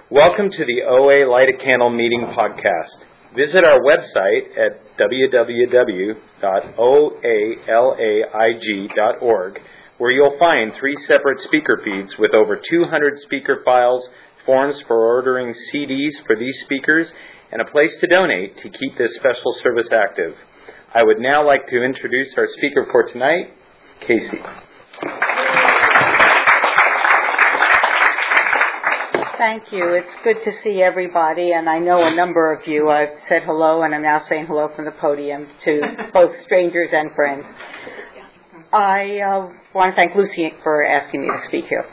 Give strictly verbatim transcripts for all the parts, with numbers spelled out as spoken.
Welcome to the O A Light a Candle Meeting podcast. Visit our website at w w w dot o a laig dot org, where you'll find three separate speaker feeds with over two hundred speaker files, forms for ordering C Ds for these speakers, and a place to donate to keep this special service active. I would now like to introduce our speaker for tonight, Casey. Thank you. It's good to see everybody, and I know a number of you. I've said hello, and I'm now saying hello from the podium to both strangers and friends. I uh, want to thank Lucy for asking me to speak here.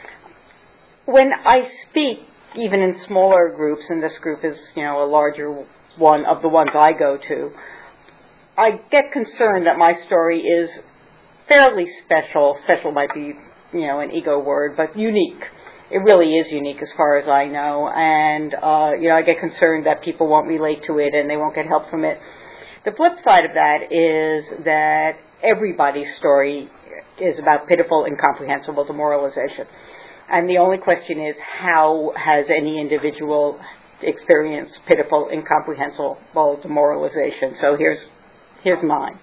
When I speak, even in smaller groups, and this group is, you know, a larger one of the ones I go to, I get concerned that my story is fairly special. Special might be, you know, an ego word, but unique. It really is unique as far as I know, and, uh, you know, I get concerned that people won't relate to it and they won't get help from it. The flip side of that is that everybody's story is about pitiful, incomprehensible demoralization. And the only question is, how has any individual experienced pitiful, incomprehensible demoralization? So here's, here's mine.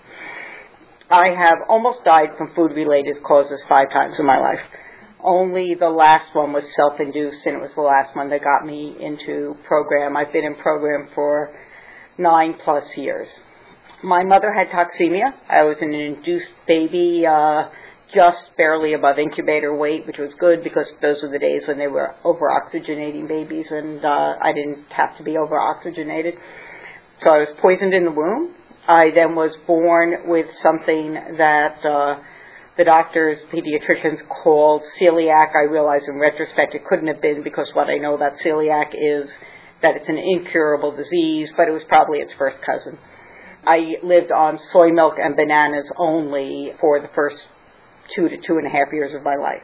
I have almost died from food-related causes five times in my life. Only the last one was self-induced, and it was the last one that got me into program. I've been in program for nine plus years. My mother had toxemia. I was an induced baby, uh, just barely above incubator weight, which was good because those were the days when they were over-oxygenating babies, and uh, I didn't have to be over-oxygenated. So I was poisoned in the womb. I then was born with something that Uh, the doctors, pediatricians called celiac. I realize in retrospect it couldn't have been, because what I know about celiac is that it's an incurable disease, but it was probably its first cousin. I lived on soy milk and bananas only for the first two to two and a half years of my life.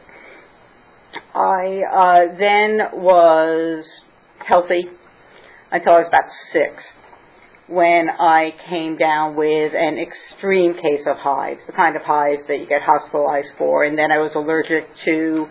I uh, then was healthy until I was about six, when I came down with an extreme case of hives, the kind of hives that you get hospitalized for, and then I was allergic to,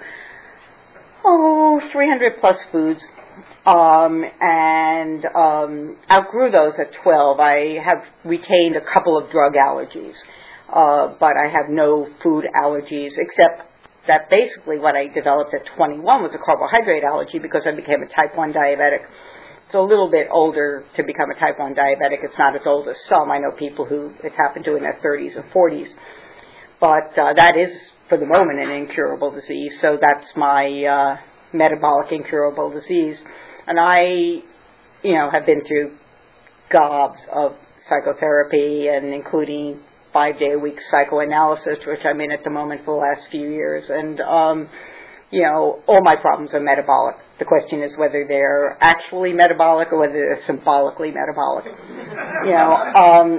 oh, three hundred plus foods, um, and um, outgrew those at twelve. I have retained a couple of drug allergies, uh, but I have no food allergies, except that basically what I developed at twenty-one was a carbohydrate allergy because I became a type one diabetic. It's a little bit older to become a type one diabetic. It's not as old as some. I know people who it's happened to in their thirties and forties. But uh, that is, for the moment, an incurable disease. So that's my uh, metabolic incurable disease. And I, you know, have been through gobs of psychotherapy, and including five-day-a-week psychoanalysis, which I'm in at the moment for the last few years. And, um, you know, all my problems are metabolic. The question is whether they're actually metabolic or whether they're symbolically metabolic. You know, um,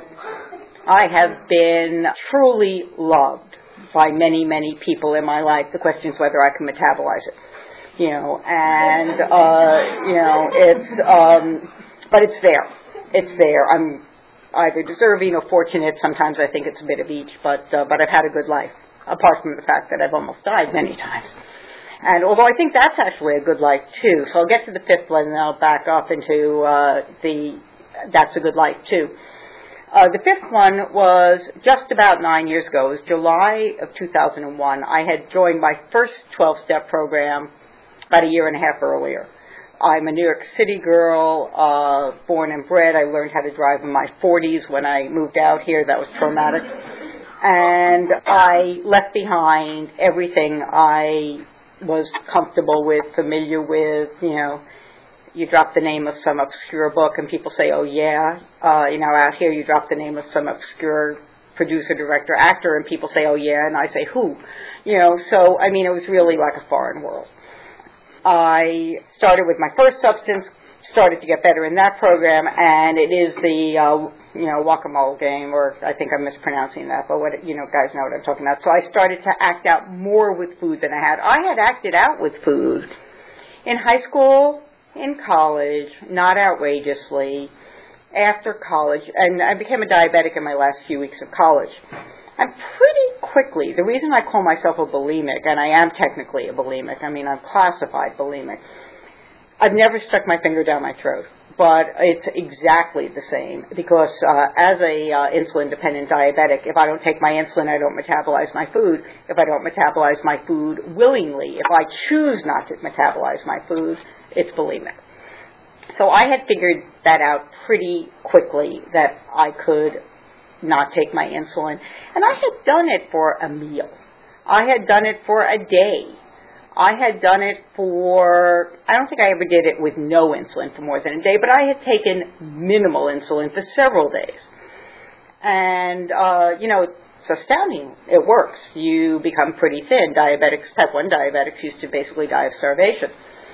I have been truly loved by many, many people in my life. The question is whether I can metabolize it. You know, and, uh, you know, it's, um, but it's there. It's there. I'm either deserving or fortunate. Sometimes I think it's a bit of each, but, uh, but I've had a good life, apart from the fact that I've almost died many times. And although I think that's actually a good life, too. So I'll get to the fifth one, and then I'll back up into uh, the that's a good life, too. Uh, the fifth one was just about nine years ago. It was July of two thousand one. I had joined my first twelve-step program about a year and a half earlier. I'm a New York City girl, uh, born and bred. I learned how to drive in my forties. When I moved out here, that was traumatic. And I left behind everything I was comfortable with, familiar with. You know, you drop the name of some obscure book and people say, oh yeah, uh, you know, out here you drop the name of some obscure producer, director, actor, and people say, oh yeah, and I say, who? You know, so, I mean, it was really like a foreign world. I started with my first substance, started to get better in that program, and it is the, uh, you know, whack-a-mole game, or I think I'm mispronouncing that, but what, you know, guys know what I'm talking about. So I started to act out more with food than I had. I had acted out with food in high school, in college, not outrageously, after college, and I became a diabetic in my last few weeks of college. And pretty quickly, the reason I call myself a bulimic, and I am technically a bulimic, I mean, I'm classified bulimic, I've never stuck my finger down my throat, but it's exactly the same because uh, as a uh, insulin-dependent diabetic, if I don't take my insulin, I don't metabolize my food. If I don't metabolize my food willingly, if I choose not to metabolize my food, it's bulimic. So I had figured that out pretty quickly, that I could not take my insulin. And I had done it for a meal. I had done it for a day. I had done it for, I don't think I ever did it with no insulin for more than a day, but I had taken minimal insulin for several days. And, uh, you know, it's astounding. It works. You become pretty thin. Diabetics, type one diabetics used to basically die of starvation.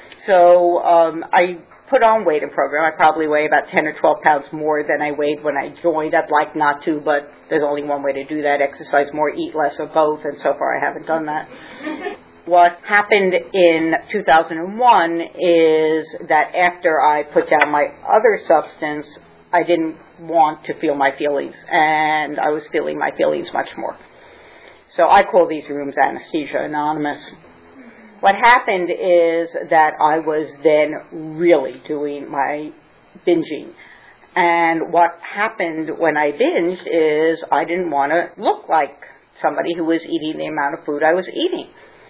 So um, I put on weight in program. I probably weigh about ten or twelve pounds more than I weighed when I joined. I'd like not to, but there's only one way to do that: exercise more, eat less, or both, and so far I haven't done that. What happened in two thousand one is that after I put down my other substance, I didn't want to feel my feelings, and I was feeling my feelings much more. So I call these rooms Anesthesia Anonymous. What happened is that I was then really doing my binging. And what happened when I binged is I didn't want to look like somebody who was eating the amount of food I was eating.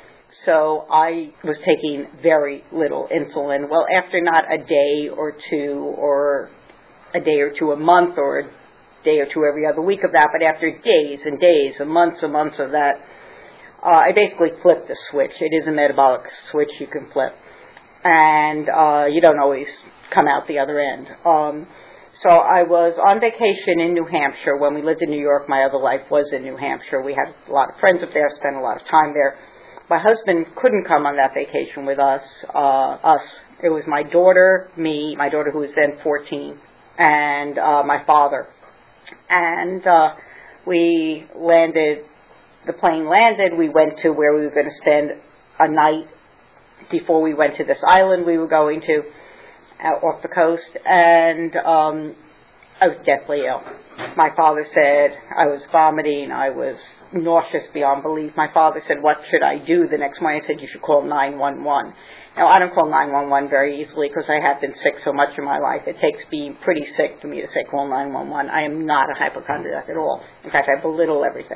So I was taking very little insulin. Well, after not a day or two or a day or two a month or a day or two every other week of that, but after days and days and months and months of that, Uh, I basically flipped the switch. It is a metabolic switch you can flip. And uh, you don't always come out the other end. Um, so I was on vacation in New Hampshire. When we lived in New York, my other life was in New Hampshire. We had a lot of friends up there, spent a lot of time there. My husband couldn't come on that vacation with us. Uh, us. It was my daughter, me, my daughter who was then fourteen, and uh, my father. And uh, we landed, the plane landed, we went to where we were going to spend a night before we went to this island we were going to, uh, off the coast, and um, I was deathly ill. My father said I was vomiting, I was nauseous beyond belief. My father said, what should I do? The next morning I said, you should call nine one one. Now, I don't call nine one one very easily because I have been sick so much in my life. It takes being pretty sick for me to say call nine one one. I am not a hypochondriac at all. In fact, I belittle everything.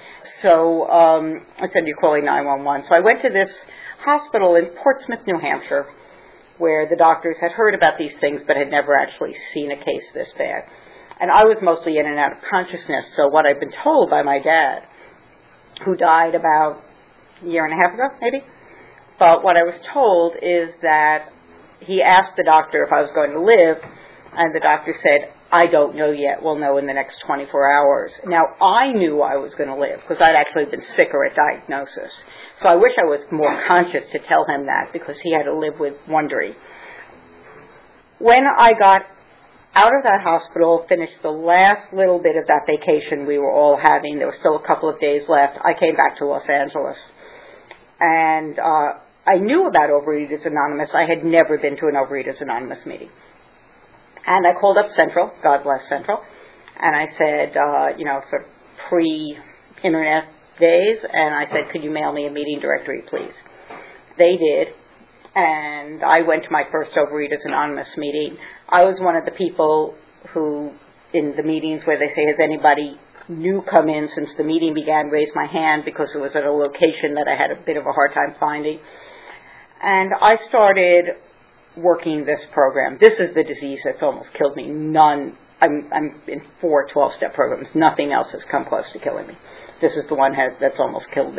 So um, I said, you're calling nine one one. So I went to this hospital in Portsmouth, New Hampshire, where the doctors had heard about these things but had never actually seen a case this bad. And I was mostly in and out of consciousness. So what I'd been told by my dad, who died about a year and a half ago, maybe, but what I was told is that he asked the doctor if I was going to live, and the doctor said, I don't know yet. We'll know in the next twenty-four hours. Now, I knew I was going to live because I'd actually been sicker at diagnosis. So I wish I was more conscious to tell him that because he had to live with wondery. When I got out of that hospital, finished the last little bit of that vacation we were all having, there were still a couple of days left, I came back to Los Angeles. And uh, I knew about Overeaters Anonymous. I had never been to an Overeaters Anonymous meeting. And I called up Central, God bless Central, and I said, uh, you know, sort of pre-internet days, and I said, could you mail me a meeting directory, please? They did, and I went to my first Overeaters Anonymous meeting. I was one of the people who, in the meetings where they say, has anybody new come in since the meeting began, raised my hand because it was at a location that I had a bit of a hard time finding. And I started working this program. This is the disease that's almost killed me. None, I'm, I'm in four twelve-step programs. Nothing else has come close to killing me. This is the one has, that's almost killed me.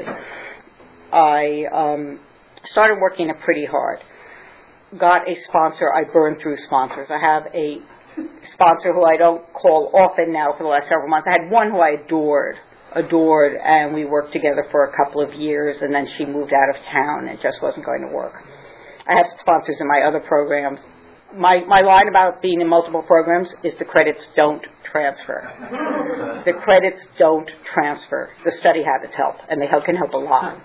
I um, started working it pretty hard. Got a sponsor. I burned through sponsors. I have a sponsor who I don't call often now for the last several months. I had one who I adored, adored, and we worked together for a couple of years, and then she moved out of town and it just wasn't going to work. I have sponsors in my other programs. My my line about being in multiple programs is the credits don't transfer. The credits don't transfer. The study habits help, and they help, can help a lot.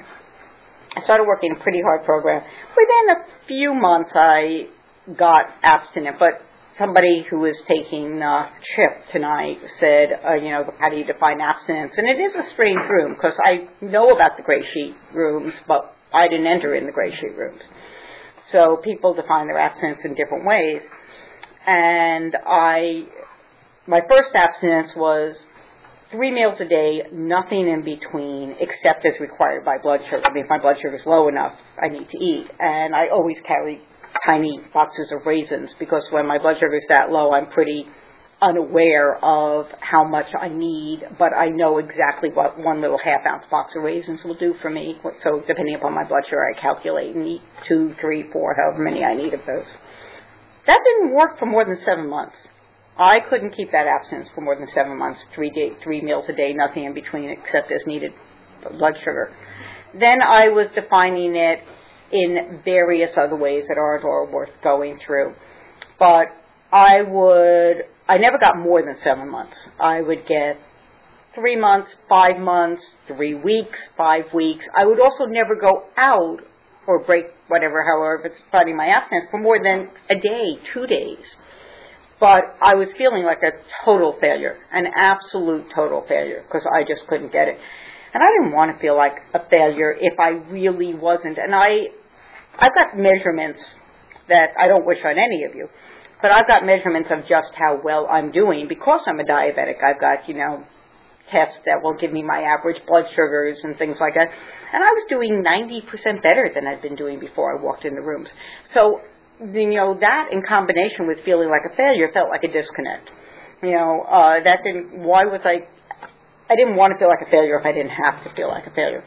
I started working a pretty hard program. Within a few months, I got abstinent, but somebody who was taking uh, CHIP tonight said, uh, you know, how do you define abstinence? And it is a strange room, because I know about the gray sheet rooms, but I didn't enter in the gray sheet rooms. So people define their abstinence in different ways. And I, my first abstinence was three meals a day, nothing in between, except as required by blood sugar. I mean, if my blood sugar is low enough, I need to eat. And I always carry tiny boxes of raisins, because when my blood sugar is that low, I'm pretty unaware of how much I need, but I know exactly what one little half-ounce box of raisins will do for me. So depending upon my blood sugar, I calculate and eat two, three, four, however many I need of those. That didn't work for more than seven months. I couldn't keep that abstinence for more than seven months, three day, three meals a day, nothing in between except as needed blood sugar. Then I was defining it in various other ways that aren't all worth going through. But I would, I never got more than seven months. I would get three months, five months, three weeks, five weeks. I would also never go out or break whatever, however it's fighting my abstinence for more than a day, two days. But I was feeling like a total failure, an absolute total failure, because I just couldn't get it. And I didn't want to feel like a failure if I really wasn't. And I, I've got measurements that I don't wish on any of you, but I've got measurements of just how well I'm doing because I'm a diabetic. I've got, you know, tests that will give me my average blood sugars and things like that. And I was doing ninety percent better than I'd been doing before I walked in the rooms. So, you know, that in combination with feeling like a failure felt like a disconnect. You know, uh, that didn't, why was I, I didn't want to feel like a failure if I didn't have to feel like a failure.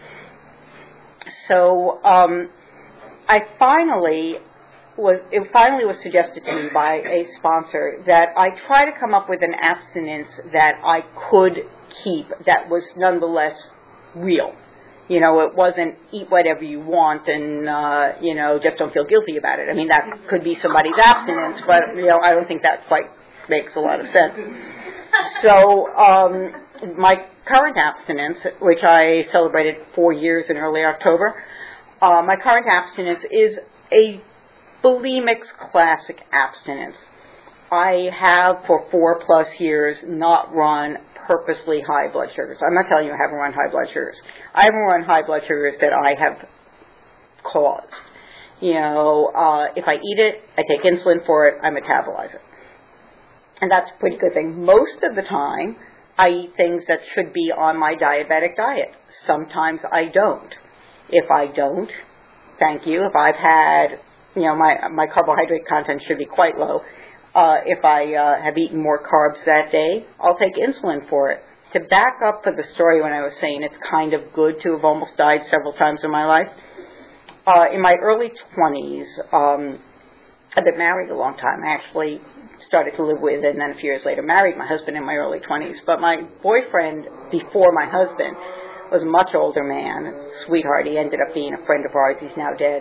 So, um, I finally was, it finally was suggested to me by a sponsor that I try to come up with an abstinence that I could keep that was nonetheless real. You know, it wasn't eat whatever you want and, uh, you know, just don't feel guilty about it. I mean, that could be somebody's abstinence, but, you know, I don't think that quite makes a lot of sense. So, um, my current abstinence, which I celebrated four years in early October, uh, my current abstinence is a bulimics classic abstinence. I have for four plus years not run purposely high blood sugars. I'm not telling you I haven't run high blood sugars. I haven't run high blood sugars that I have caused. You know, uh, if I eat it, I take insulin for it, I metabolize it. And that's a pretty good thing. Most of the time, I eat things that should be on my diabetic diet. Sometimes I don't. If I don't, thank you. If I've had, you know, my, my carbohydrate content should be quite low. Uh, if I uh, have eaten more carbs that day, I'll take insulin for it. To back up for the story when I was saying it's kind of good to have almost died several times in my life, uh, in my early twenties, um, I've been married a long time. I actually started to live with and then a few years later married my husband in my early twenties. But my boyfriend before my husband was a much older man, a sweetheart. He ended up being a friend of ours. He's now dead.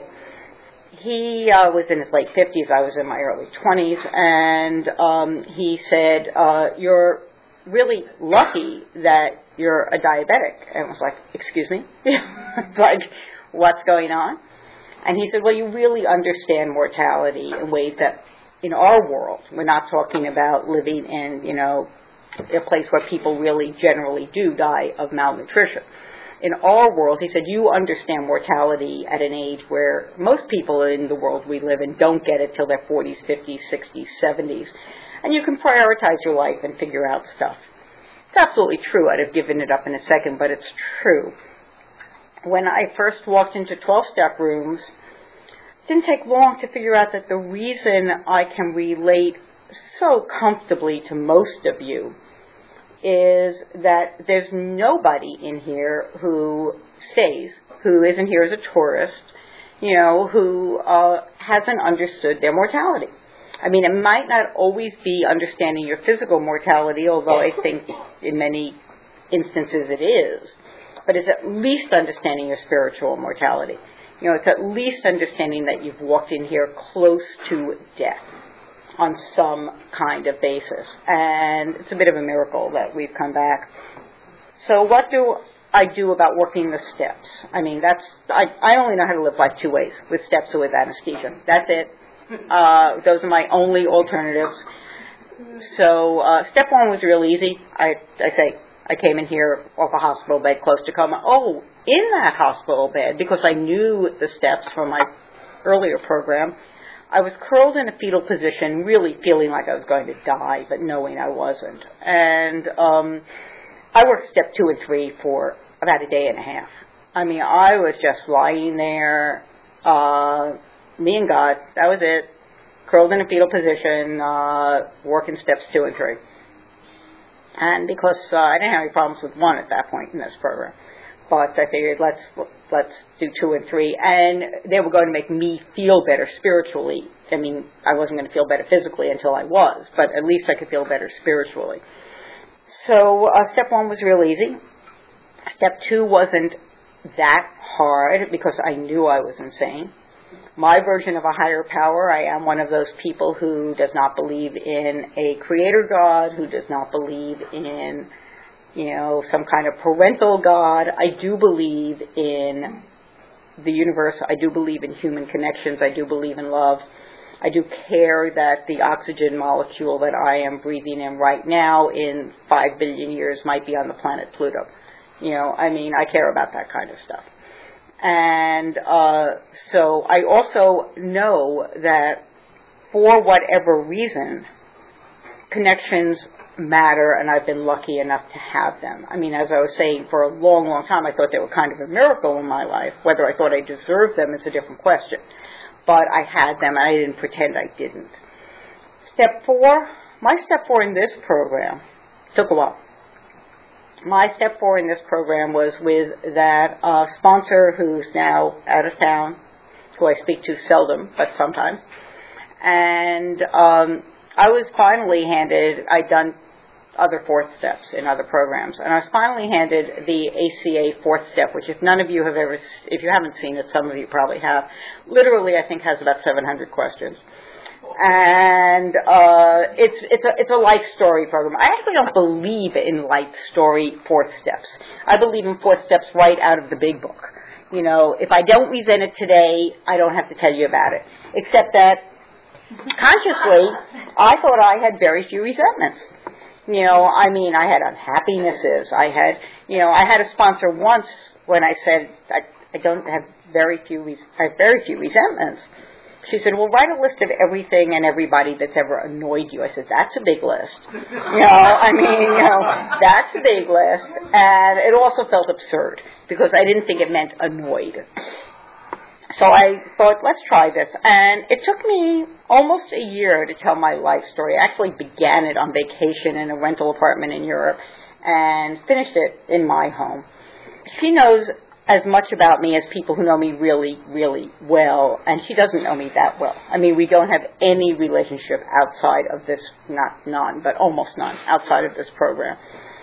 He uh, was in his late fifties. I was in my early twenties. And um, he said, uh, you're really lucky that you're a diabetic. And I was like, excuse me? Like, what's going on? And he said, well, you really understand mortality in ways that in our world, we're not talking about living in, you know, a place where people really generally do die of malnutrition. In our world, he said, you understand mortality at an age where most people in the world we live in don't get it till their forties, fifties, sixties, seventies. And you can prioritize your life and figure out stuff. It's absolutely true. I'd have given it up in a second, but it's true. When I first walked into twelve-step rooms, it didn't take long to figure out that the reason I can relate so comfortably to most of you is that there's nobody in here who stays, who isn't here as a tourist, you know, who uh, hasn't understood their mortality. I mean, it might not always be understanding your physical mortality, although I think in many instances it is, but it's at least understanding your spiritual mortality. You know, it's at least understanding that you've walked in here close to death on some kind of basis. And it's a bit of a miracle that we've come back. So what do I do about working the steps? I mean, that's, I, I only know how to live life two ways, with steps or with anesthesia. That's it. Uh, those are my only alternatives. So uh, step one was real easy. I, I say, I came in here off a hospital bed close to coma. Oh, in that hospital bed, because I knew the steps from my earlier program, I was curled in a fetal position, really feeling like I was going to die, but knowing I wasn't. And um, I worked step two and three for about a day and a half. I mean, I was just lying there, uh, me and God, that was it, curled in a fetal position, uh, working steps two and three. And because uh, I didn't have any problems with one at that point in this program, but I figured let's let's do two and three, and they were going to make me feel better spiritually. I mean, I wasn't going to feel better physically until I was, but at least I could feel better spiritually. So uh, step one was real easy. Step two wasn't that hard because I knew I was insane. My version of a higher power, I am one of those people who does not believe in a creator God, who does not believe in, you know, some kind of parental God. I do believe in the universe. I do believe in human connections. I do believe in love. I do care that the oxygen molecule that I am breathing in right now in five billion years might be on the planet Pluto. You know, I mean, I care about that kind of stuff. And uh, so I also know that for whatever reason, connections matter, and I've been lucky enough to have them. I mean, as I was saying, for a long, long time, I thought they were kind of a miracle in my life. Whether I thought I deserved them is a different question. But I had them, and I didn't pretend I didn't. Step four, my step four in this program took a while. My step four in this program was with that uh, sponsor who's now out of town, who I speak to seldom, but sometimes. And um, I was finally handed, I'd done other fourth steps in other programs, and I was finally handed the A C A fourth step, which if none of you have ever, if you haven't seen it, some of you probably have, literally I think has about seven hundred questions. And uh, it's it's a it's a life story program. I actually don't believe in life story fourth steps. I believe in fourth steps right out of the big book. You know, if I don't resent it today, I don't have to tell you about it. Except that consciously, I thought I had very few resentments. You know, I mean, I had unhappinesses. I had, you know, I had a sponsor once when I said I, I don't have very few res- I have very few resentments. She said, well, write a list of everything and everybody that's ever annoyed you. I said, that's a big list. You know, I mean, you know, that's a big list. And it also felt absurd because I didn't think it meant annoyed. So I thought, let's try this. And it took me almost a year to tell my life story. I actually began it on vacation in a rental apartment in Europe and finished it in my home. She knows as much about me as people who know me really, really well, and she doesn't know me that well. I mean, we don't have any relationship outside of this, not none, but almost none, outside of this program.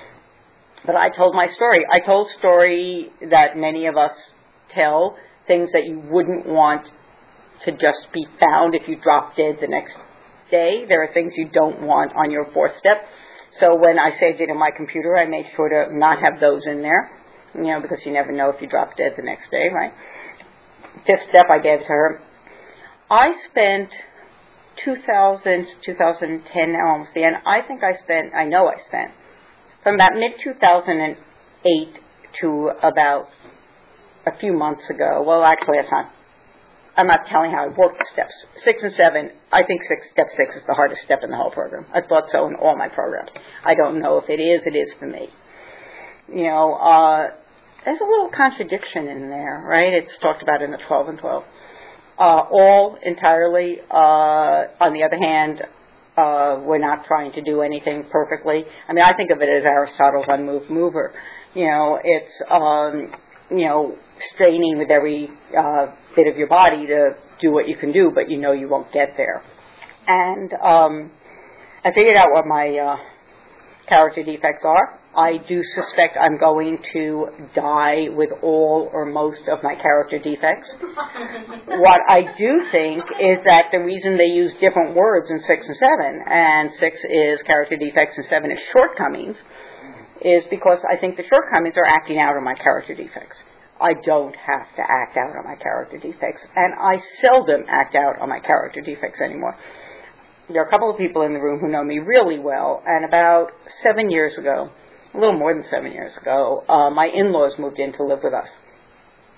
But I told my story. I told a story that many of us tell, things that you wouldn't want to just be found if you drop dead the next day. There are things you don't want on your fourth step. So when I saved it in my computer, I made sure to not have those in there. You know, because you never know if you drop dead the next day, right? Fifth step I gave to her. I spent two thousand, two thousand ten, now almost the end, I think I spent, I know I spent, from about mid two thousand eight to about a few months ago, well, actually, that's not, I'm not telling how I worked the steps. Six and seven, I think six, step six is the hardest step in the whole program. I thought so in all my programs. I don't know if it is, it is for me. You know, uh, there's a little contradiction in there, right? It's talked about in the twelve and twelve. Uh, all entirely. Uh, on the other hand, uh, we're not trying to do anything perfectly. I mean, I think of it as Aristotle's unmoved mover. You know, it's, um, you know, straining with every uh, bit of your body to do what you can do, but you know you won't get there. And um, I figured out what my uh, character defects are. I do suspect I'm going to die with all or most of my character defects. What I do think is that the reason they use different words in six and seven, and six is character defects and seven is shortcomings, is because I think the shortcomings are acting out on my character defects. I don't have to act out on my character defects, and I seldom act out on my character defects anymore. There are a couple of people in the room who know me really well, and about seven years ago, a little more than seven years ago, uh, my in-laws moved in to live with us.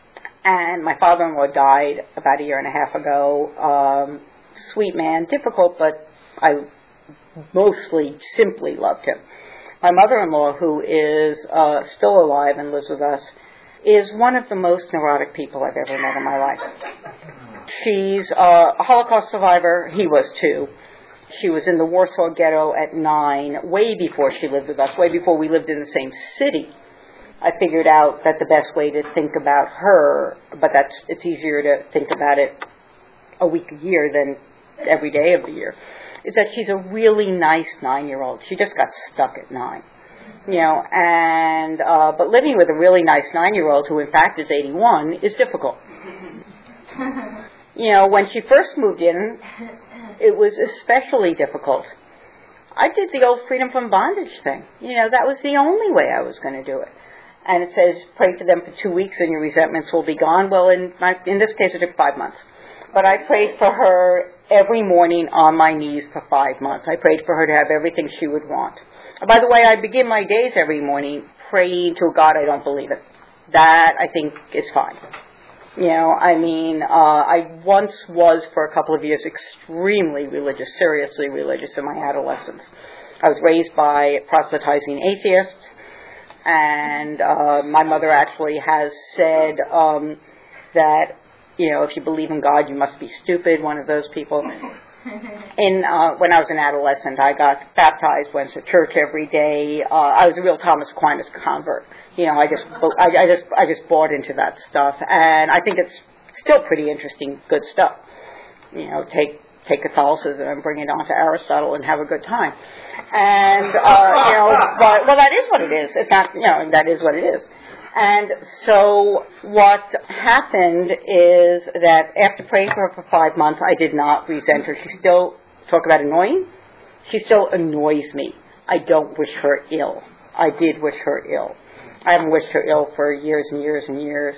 And my father-in-law died about a year and a half ago. Um, sweet man, difficult, but I mostly simply loved him. My mother-in-law, who is uh, still alive and lives with us, is one of the most neurotic people I've ever met in my life. She's uh, a Holocaust survivor. He was too. She was in the Warsaw Ghetto at nine, way before she lived with us, way before we lived in the same city. I figured out that the best way to think about her, but that's it's easier to think about it a week a year than every day of the year, is that she's a really nice nine-year-old. She just got stuck at nine, you know, and uh, but living with a really nice nine-year-old who, in fact, is eighty-one is difficult. You know, when she first moved in, it was especially difficult. I did the old freedom from bondage thing. You know, that was the only way I was going to do it. And it says, pray for them for two weeks and your resentments will be gone. Well, in my, in this case, it took five months. But I prayed for her every morning on my knees for five months. I prayed for her to have everything she would want. And by the way, I begin my days every morning praying to a God I don't believe in. That, I think, is fine. You know, I mean, uh, I once was, for a couple of years, extremely religious, seriously religious in my adolescence. I was raised by proselytizing atheists. And uh, my mother actually has said um, that, you know, if you believe in God, you must be stupid, one of those people. In, uh, when I was an adolescent, I got baptized, went to church every day. Uh, I was a real Thomas Aquinas convert. You know, I just, I, I just, I just bought into that stuff. And I think it's still pretty interesting, good stuff. You know, take, take Catholicism and bring it on to Aristotle and have a good time. And, uh, you know, but, well, that is what it is. It's not, you know, that is what it is. And so what happened is that after praying for her for five months, I did not resent her. She still, talk about annoying, she still annoys me. I don't wish her ill. I did wish her ill. I haven't wished her ill for years and years and years.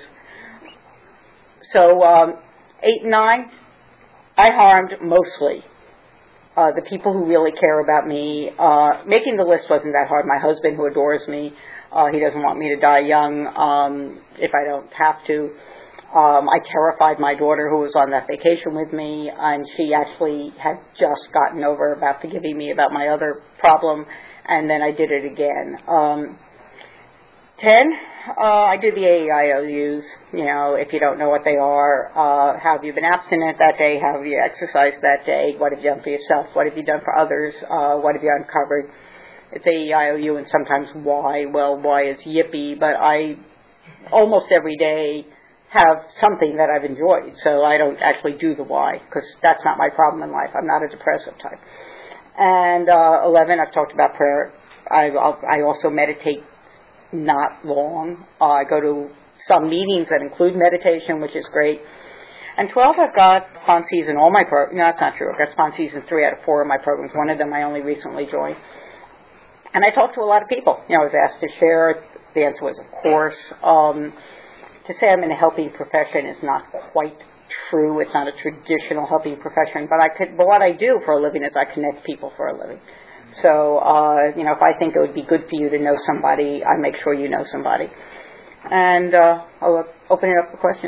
So, um, eight and nine, I harmed mostly Uh, the people who really care about me. Uh, making the list wasn't that hard. My husband, who adores me, uh, he doesn't want me to die young um, if I don't have to. Um, I terrified my daughter, who was on that vacation with me, and she actually had just gotten over about forgiving me about my other problem, and then I did it again. Um, ten, uh, I did the A E I O Us. You know, if you don't know what they are, uh, how have you been abstinent that day? How have you exercised that day? What have you done for yourself? What have you done for others? Uh, what have you uncovered? It's A E I O U and sometimes Y. Well, Y is yippee, but I almost every day have something that I've enjoyed, so I don't actually do the Y, because that's not my problem in life. I'm not a depressive type. And uh, eleven, I've talked about prayer. I, I also meditate not long. Uh, I go to some meetings that include meditation, which is great. And twelve, I've got sponsees in all my programs. No, that's not true. I've got sponsees in three out of four of my programs. One of them I only recently joined. And I talk to a lot of people. You know, I was asked to share. The answer was, of course. Um, to say I'm in a helping profession is not quite true. It's not a traditional helping profession. But I could. But what I do for a living is I connect people for a living. So, uh, you know, if I think it would be good for you to know somebody, I make sure you know somebody. And uh, I'll open it up for questions.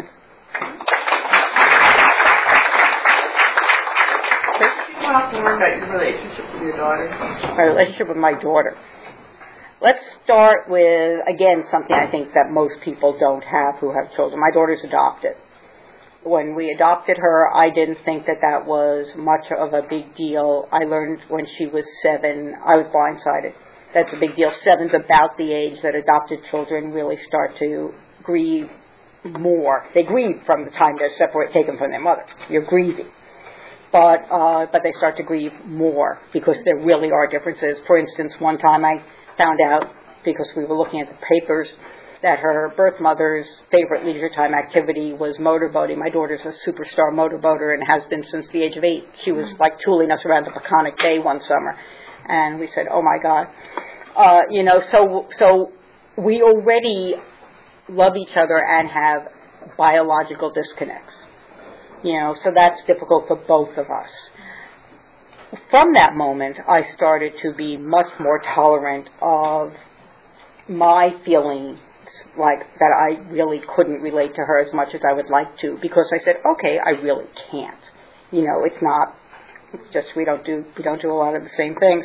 Talk more about your relationship with your daughter. My relationship with my daughter. Let's start with, again, something I think that most people don't have who have children. My daughter's adopted. When we adopted her, I didn't think that that was much of a big deal. I learned when she was seven, I was blindsided. That's a big deal. Seven's about the age that adopted children really start to grieve more. They grieve from the time they're separated, taken from their mother. You're grieving. But uh, but they start to grieve more because there really are differences. For instance, one time I found out, because we were looking at the papers, that her birth mother's favorite leisure time activity was motorboating. My daughter's a superstar motorboater and has been since the age of eight. She was like tooling us around the Peconic Bay one summer. And we said, oh my God. Uh, you know, so so we already love each other and have biological disconnects. You know, so that's difficult for both of us. From that moment, I started to be much more tolerant of my feelings like that I really couldn't relate to her as much as I would like to, because I said, okay, I really can't. You know, it's not, it's just we don't do, we don't do a lot of the same things.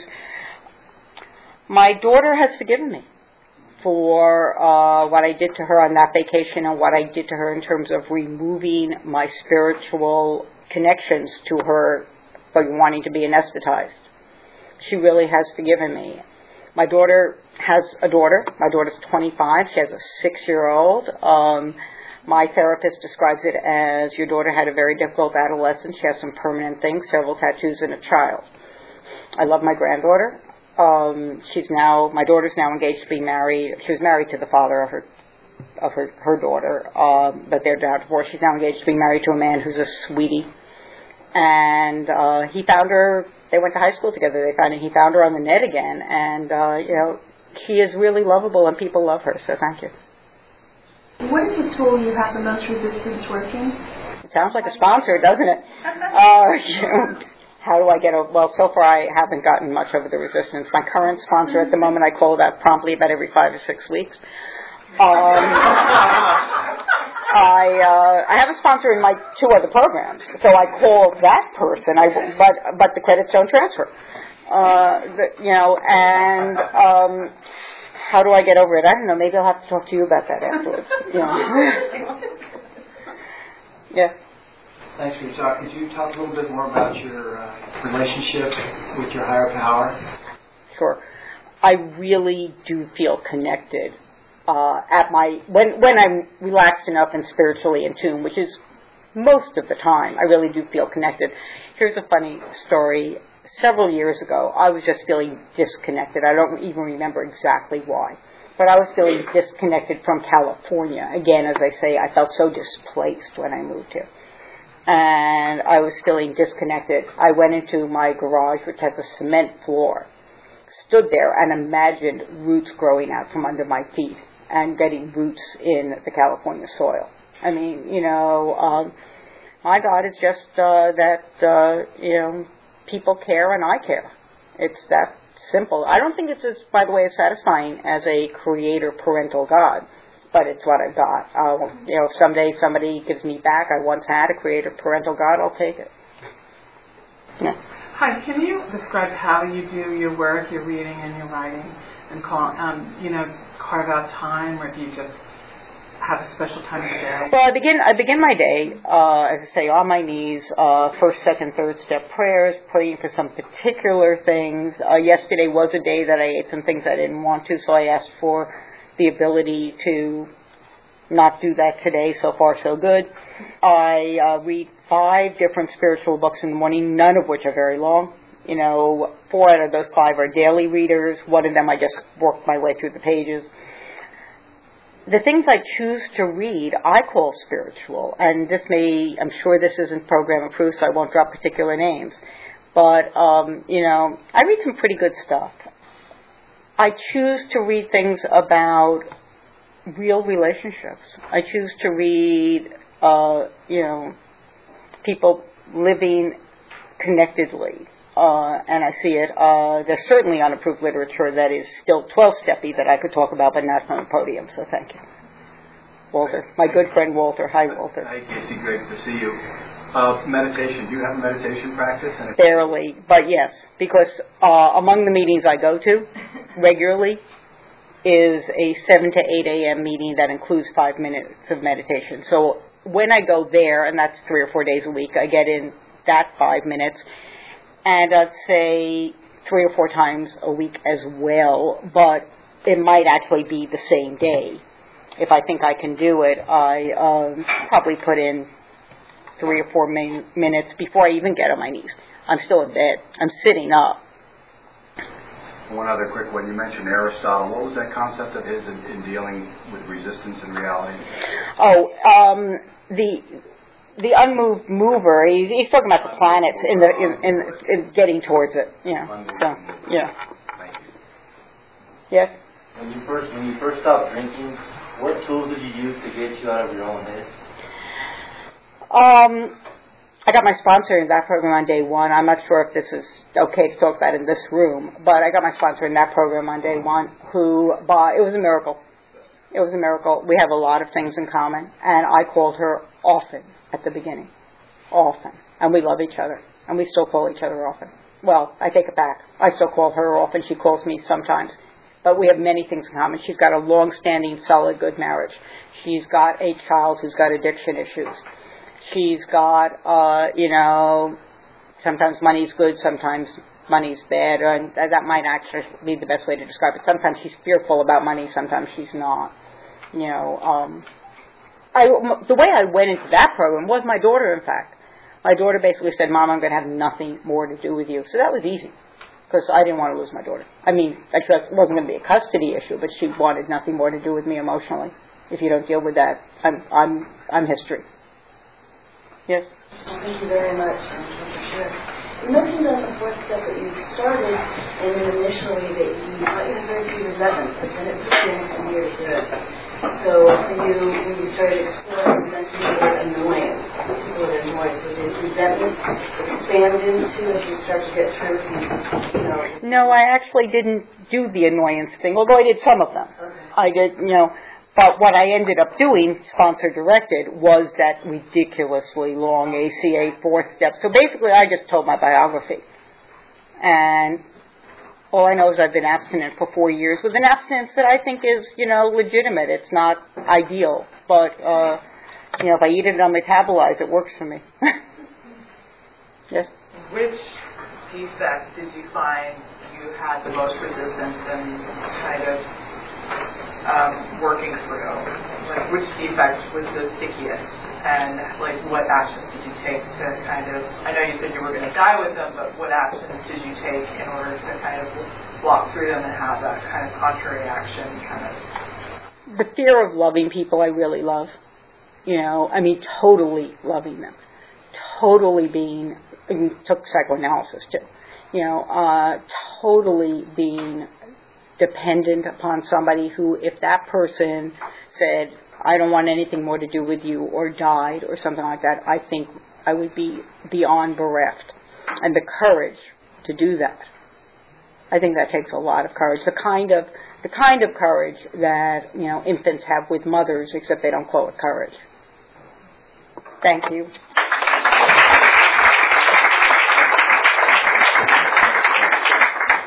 My daughter has forgiven me for uh, what I did to her on that vacation and what I did to her in terms of removing my spiritual connections to her for wanting to be anesthetized. She really has forgiven me. My daughter has a daughter. My daughter's twenty-five. She has a six-year-old. Um, my therapist describes it as your daughter had a very difficult adolescence. She has some permanent things, several tattoos, and a child. I love my granddaughter. Um, she's now, my daughter's now engaged to be married. She was married to the father of her of her, her daughter, um, but they're now divorced. She's now engaged to be married to a man who's a sweetie. And uh, he found her, they went to high school together. They found, he found her on the net again. And, uh, you know, she is really lovable and people love her, so thank you. What is the tool you have the most resistance working? It sounds like a sponsor, doesn't it? uh, you know, how do I get over, well, so far I haven't gotten much over the resistance. My current sponsor at the moment, I call that promptly about every five or six weeks. Um, I uh, I have a sponsor in my two other programs, so I call that person. I but but the credits don't transfer. Uh, the, you know, and um, how do I get over it? I don't know. Maybe I'll have to talk to you about that afterwards. You know. Yeah. Thanks for your talk. Could you talk a little bit more about your uh, relationship with your higher power? Sure. I really do feel connected. Uh, at my when when I'm relaxed enough and spiritually in tune, which is most of the time, I really do feel connected. Here's a funny story. Several years ago, I was just feeling disconnected. I don't even remember exactly why, but I was feeling disconnected from California. Again, as I say, I felt so displaced when I moved here, and I was feeling disconnected. I went into my garage, which has a cement floor, stood there and imagined roots growing out from under my feet and getting roots in the California soil. I mean, you know, um, my God is just uh, that, uh, you know, people care and I care. It's that simple. I don't think it's as, by the way, as satisfying as a creator parental God, but it's what I've got. Uh, you know, someday somebody gives me back, I once had a creator parental God, I'll take it. Yeah. Hi, can you describe how you do your work, your reading and your writing, and call, um, you know, carve out time, or do you just have a special time of the day? Well, I begin I begin my day, uh, as I say, on my knees, uh, first, second, third step prayers, praying for some particular things. Uh, yesterday was a day that I ate some things I didn't want to, so I asked for the ability to not do that today. So far, so good. I uh, read five different spiritual books in the morning, none of which are very long. You know, four out of those five are daily readers. One of them I just worked my way through the pages. The things I choose to read, I call spiritual. And this may, I'm sure this isn't program approved, so I won't drop particular names. But, um, you know, I read some pretty good stuff. I choose to read things about real relationships. I choose to read, uh, you know, people living connectedly. Uh, and I see it. Uh, there's certainly unapproved literature that is still twelve-steppy that I could talk about, but not from the podium, so thank you. Walter, my good friend Walter. Hi, Walter. Hi, Casey. Great to see you. Uh, meditation. Do you have a meditation practice? And Barely, but yes, because uh, among the meetings I go to regularly is a seven to eight a.m. meeting that includes five minutes of meditation. So when I go there, and that's three or four days a week, I get in that five minutes. And I'd say three or four times a week as well, but it might actually be the same day. If I think I can do it, I um, probably put in three or four min- minutes before I even get on my knees. I'm still in bed. I'm sitting up. One other quick one. You mentioned Aristotle. What was that concept of his in, in dealing with resistance and reality? Oh, um, the... The unmoved mover, he's, he's talking about the planets in the in, in, in getting towards it. Yeah. So, yeah. Thank you. Yes? When you first when you first stopped drinking, what tools did you use to get you out of your own head? Um, I got my sponsor in that program on day one. I'm not sure if this is okay to talk about in this room, but I got my sponsor in that program on day one, who, by, it was a miracle. It was a miracle. We have a lot of things in common, and I called her often at the beginning. Often. And we love each other, and we still call each other often. Well, I take it back. I still call her often. She calls me sometimes. But we have many things in common. She's got a long-standing, solid, good marriage. She's got a child who's got addiction issues. She's got, uh, you know, sometimes money's good, sometimes money's bad, and that might actually be the best way to describe it. Sometimes she's fearful about money, sometimes she's not. You know, um, I, the way I went into that program was my daughter, in fact. My daughter basically said, Mom, I'm going to have nothing more to do with you. So that was easy, because I didn't want to lose my daughter. I mean, it wasn't going to be a custody issue, but she wanted nothing more to do with me emotionally. If you don't deal with that, I'm I'm I'm history. Yes? Well, thank you very much for sure. You mentioned on the fourth step that you started, and then initially that you thought you had very few resentments, but then it took you some years to do it. So when you, when you started exploring, you mentioned the word annoyance. People are annoyed. So did resentment expand into as you start to get through, you know? No, I actually didn't do the annoyance thing, although I did some of them. Okay. I did, you know, but what I ended up doing, sponsor-directed, was that ridiculously long A C A fourth step. So basically, I just told my biography. And all I know is I've been abstinent for four years with an abstinence that I think is, you know, legitimate. It's not ideal. But, uh, you know, if I eat it and I metabolize, it works for me. Yes? Which defect did you find you had the most resistance and kind of um, working through? Like, which defect was the stickiest? And, like, what actions did you take to kind of, I know you said you were going to die with them, but what actions did you take in order to kind of walk through them and have that kind of contrary action kind of? The fear of loving people I really love. You know, I mean, totally loving them. Totally being, and took psychoanalysis too. You know, uh, totally being dependent upon somebody who, if that person said, I don't want anything more to do with you, or died, or something like that, I think I would be beyond bereft. And the courage to do that. I think that takes a lot of courage. The kind of the kind of courage that, you know, infants have with mothers, except they don't call it courage. Thank you.